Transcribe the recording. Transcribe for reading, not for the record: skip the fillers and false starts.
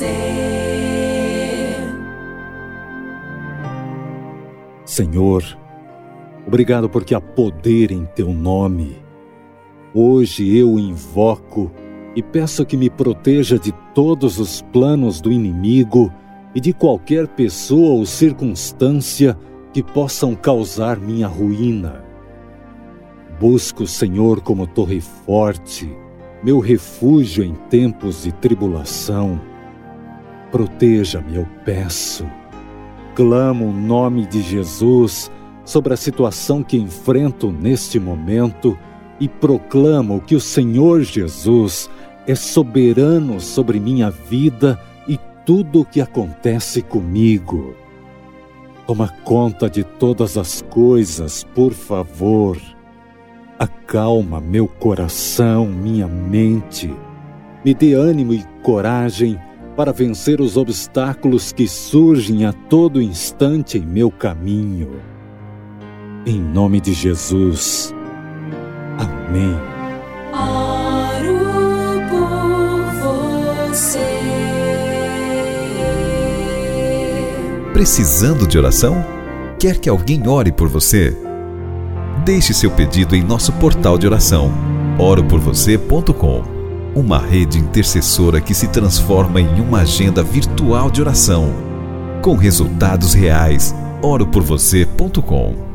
Senhor, obrigado porque há poder em Teu nome. Hoje eu o invoco e peço que me proteja de todos os planos do inimigo e de qualquer pessoa ou circunstância que possam causar minha ruína. Busco o Senhor como torre forte, meu refúgio em tempos de tribulação. Proteja-me, eu peço. Clamo o nome de Jesus sobre a situação que enfrento neste momento e proclamo que o Senhor Jesus é soberano sobre minha vida e tudo o que acontece comigo. Toma conta de todas as coisas, por favor. Acalma meu coração, minha mente. Me dê ânimo e coragem para vencer os obstáculos que surgem a todo instante em meu caminho. Em nome de Jesus. Amém. Oro por você. Precisando de oração? Quer que alguém ore por você? Deixe seu pedido em nosso portal de oração, oroporvocê.com. Uma rede intercessora que se transforma em uma agenda virtual de oração, com resultados reais. oroporvocê.com.